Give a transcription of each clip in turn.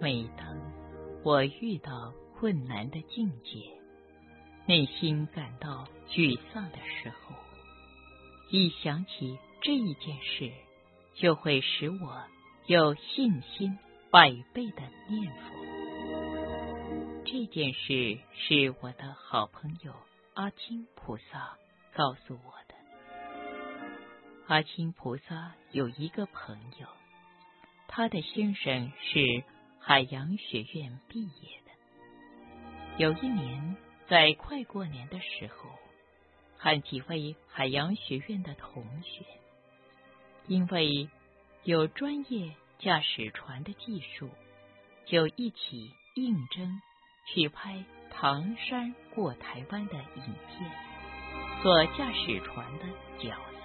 每当我遇到困难的境界，内心感到沮丧的时候，一想起这一件事，就会使我有信心100倍的念佛。这件事是我的好朋友阿清菩萨告诉我的。阿清菩萨有一个朋友，他的先生是海洋学院毕业的。有一年，在快过年的时候，和几位海洋学院的同学，因为有专业驾驶船的技术，就一起应征去拍唐山过台湾的影片，做驾驶船的角色。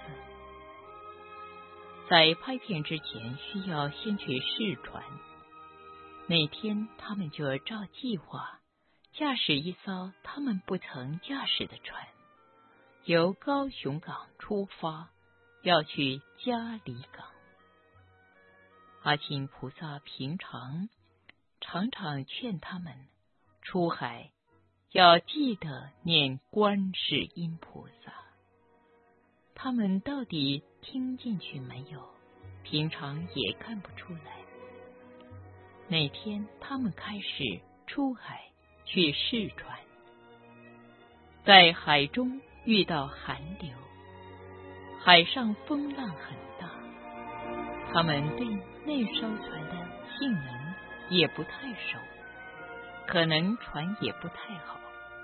在拍片之前需要先去试船，那天他们就照计划驾驶一艘他们不曾驾驶的船，由高雄港出发，要去嘉里港。阿清菩萨平常常劝他们出海要记得念观世音菩萨，他们到底听进去没有？平常也看不出来。那天他们开始出海去试船，在海中遇到寒流，海上风浪很大，他们对那艘船的性能也不太熟，可能船也不太好。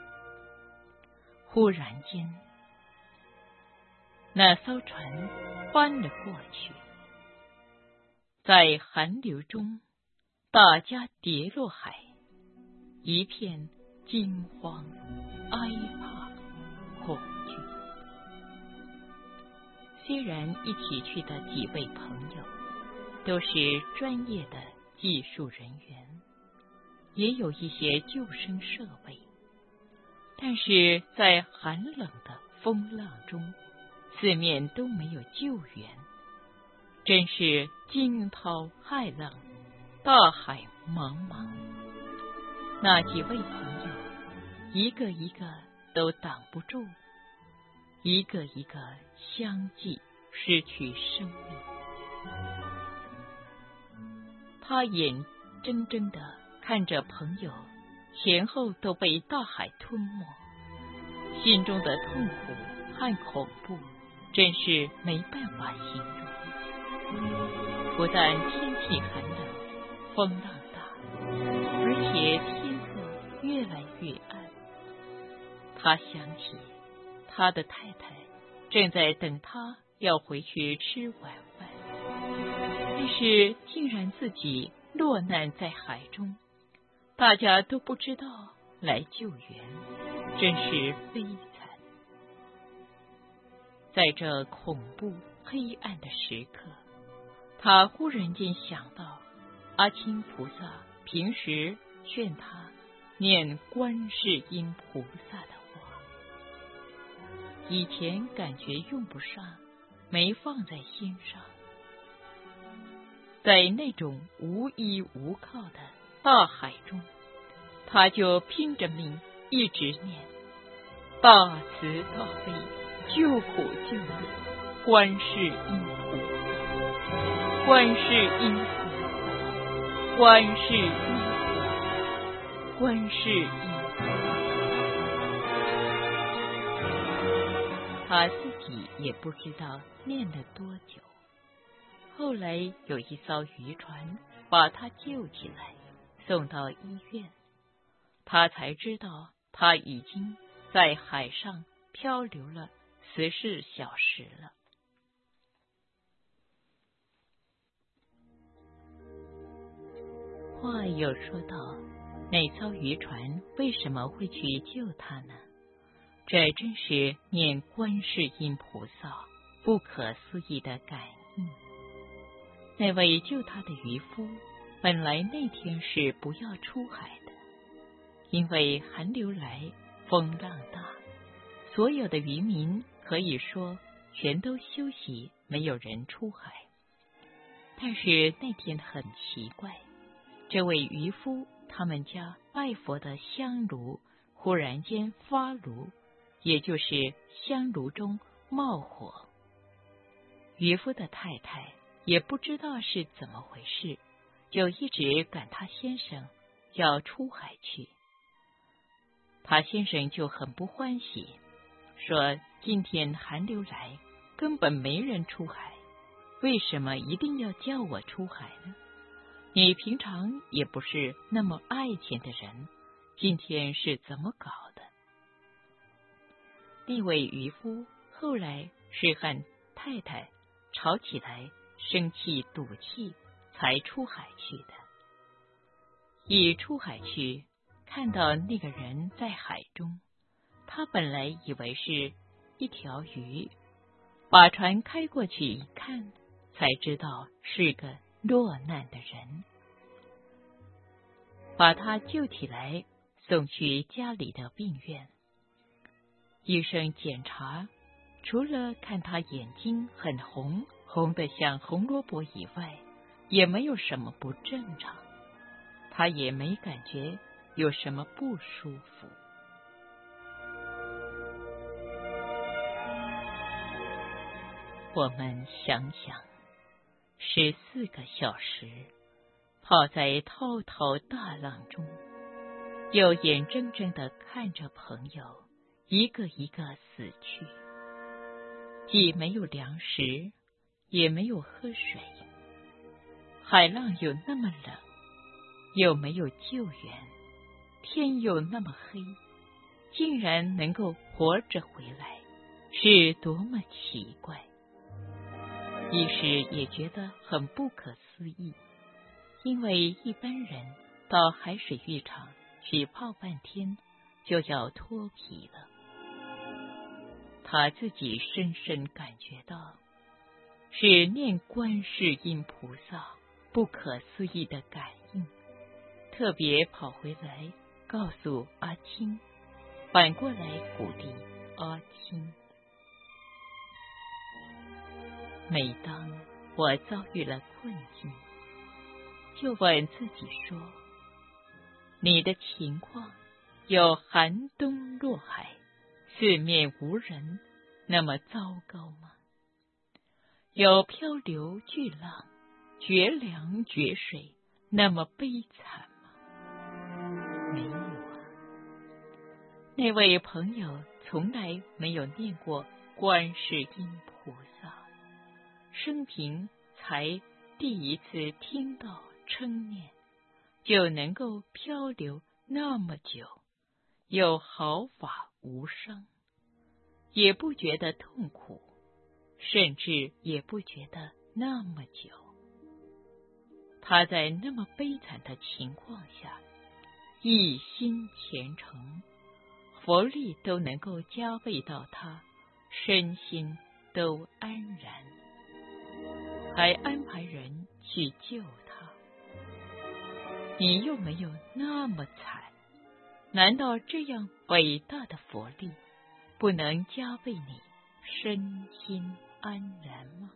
忽然间，那艘船翻了过去，在寒流中，大家跌落海，一片惊慌、哀怕、恐惧。虽然一起去的几位朋友都是专业的技术人员，也有一些救生设备，但是在寒冷的风浪中，四面都没有救援，真是惊涛骇浪，大海茫茫。那几位朋友一个一个都挡不住，一个一个相继失去生命。他眼睁睁地看着朋友前后都被大海吞没，心中的痛苦和恐怖真是没办法形容。不但天气寒冷，风浪大，而且天色越来越暗。他想起他的太太正在等他要回去吃晚饭，但是竟然自己落难在海中，大家都不知道来救援，真是悲惨。在这恐怖黑暗的时刻，他忽然间想到阿清菩萨平时劝他念观世音菩萨的话，以前感觉用不上，没放在心上。在那种无依无靠的大海中，他就拼着命一直念大慈大悲救苦救难观世音菩萨，观世音菩萨，观世音菩萨，观世音菩萨。他自己也不知道念了多久，后来有一艘渔船把他救起来，送到医院，他才知道他已经在海上漂流了14小时了。话又说到，那艘渔船为什么会去救他呢？这真是念观世音菩萨不可思议的感应。那位救他的渔夫本来那天是不要出海的，因为寒流来，风浪大，所有的渔民可以说全都休息，没有人出海。但是那天很奇怪， 这位渔夫他们家拜佛的香炉忽然间发炉，也就是香炉中冒火。渔夫的太太也不知道是怎么回事，就一直赶他先生要出海去。他先生就很不欢喜，说今天寒流来，根本没人出海，为什么一定要叫我出海呢？你平常也不是那么爱钱的人，今天是怎么搞的？那位渔夫后来是和太太吵起来，生气赌气，才出海去的。一出海去，看到那个人在海中，他本来以为是一条鱼，把船开过去一看，才知道是个落难的人，把他救起来，送去家里的病院。医生检查，除了看他眼睛很红，红得像红萝卜以外，也没有什么不正常，他也没感觉有什么不舒服。我们想想，14个小时泡在滔滔大浪中，又眼睁睁地看着朋友一个一个死去，既没有粮食，也没有喝水，海浪又那么冷，又没有救援，天又那么黑，竟然能够活着回来，是多么奇怪！一时也觉得很不可思议，因为一般人到海水浴场去泡半天就要脱皮了。他自己深深感觉到，是念观世音菩萨不可思议的感应，特别跑回来告诉阿青，反过来鼓励阿青。每当我遭遇了困境，就问自己说，你的情况有寒冬落海，四面无人，那么糟糕吗？有漂流巨浪，绝粮绝水，那么悲惨吗？没有啊。那位朋友从来没有念过观世音菩萨，生平才第一次听到称念，就能够漂流那么久，又毫发无伤，也不觉得痛苦，甚至也不觉得那么久。他在那么悲惨的情况下，一心虔诚，佛力都能够加倍到他，身心都安然，还安排人去救他。你又没有那么惨，难道这样伟大的佛力不能加倍你身心安然吗？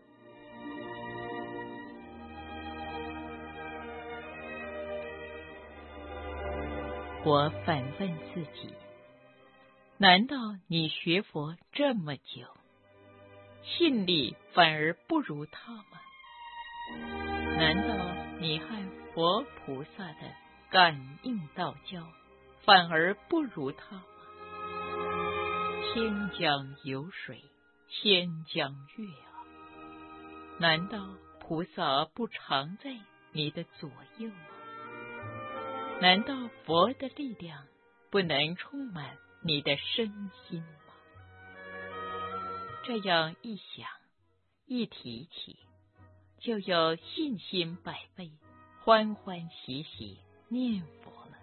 我反问自己，难道你学佛这么久，信力反而不如他吗？难道你和佛菩萨的感应道交反而不如他吗？天将有水，天将月啊！难道菩萨不常在你的左右吗？难道佛的力量不能充满你的身心吗？这样一想，一提起，就有信心百倍，欢欢喜喜念佛了。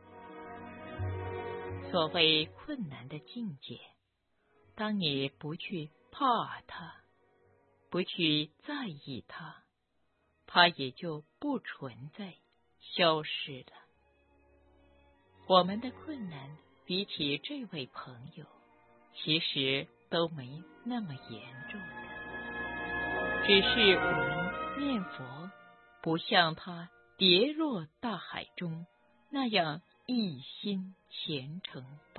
所谓困难的境界，当你不去怕它，不去在意它，它也就不存在，消失了。我们的困难比起这位朋友，其实都没那么严重的，只是我们念佛不像他跌落大海中，那样一心虔诚。